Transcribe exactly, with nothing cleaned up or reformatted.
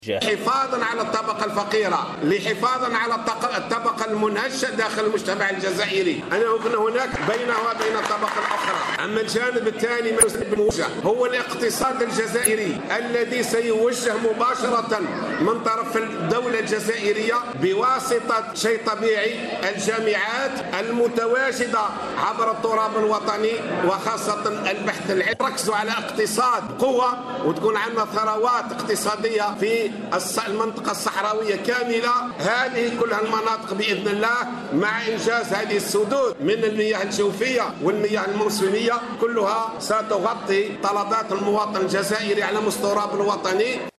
حفاظا على الطبقة الفقيرة، لحفاظا على الطبقة المنهشة داخل المجتمع الجزائري، أنا هناك بينه وبين الطبقة الأخرى. أما الجانب الثاني هو الاقتصاد الجزائري الذي سيوجه مباشرة من طرف الدولة الجزائرية بواسطة شيء طبيعي الجامعات المتواجدة عبر التراب الوطني وخاصة البحث العلمي. ركزوا على اقتصاد قوة وتكون عندنا ثروات اقتصادية في المنطقة الصحراوية كاملة. هذه كلها المناطق بإذن الله مع إنجاز هذه السدود من المياه الجوفية والمياه الموسمية كلها ستغطي طلبات المواطن الجزائري على مستوى الوطني.